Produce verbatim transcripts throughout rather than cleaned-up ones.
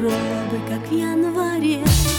сугробы, как в январе.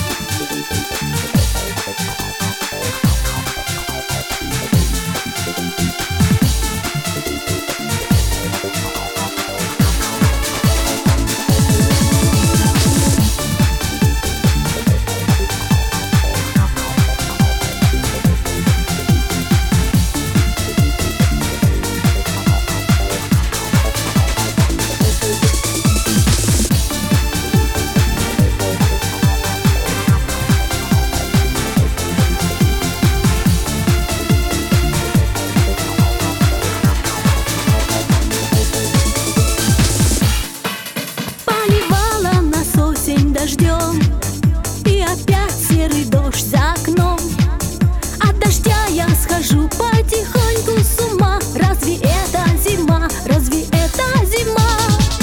Дождем, и опять серый дождь за окном. От дождя я схожу потихоньку с ума. Разве это зима? Разве это зима?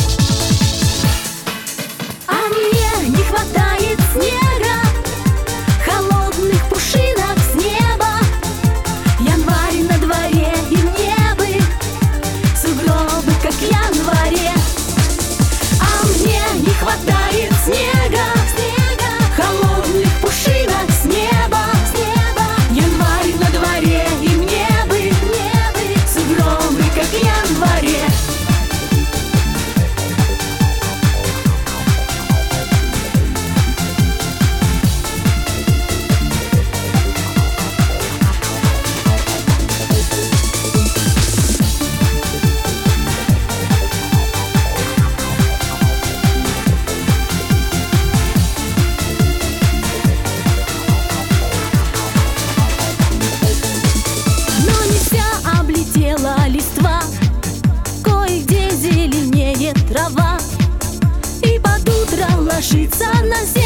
А мне не хватает снега, холодных пушинок с неба. Январь на дворе, и мне бы сугробы, как в январе. А мне не хватает снега, холодных пушинок с неба, с неба. Январь на дворе, и мне бы, мне бы сугробы, как в январе. Листва, кое-где зеленеет трава, и под утро ложится на землю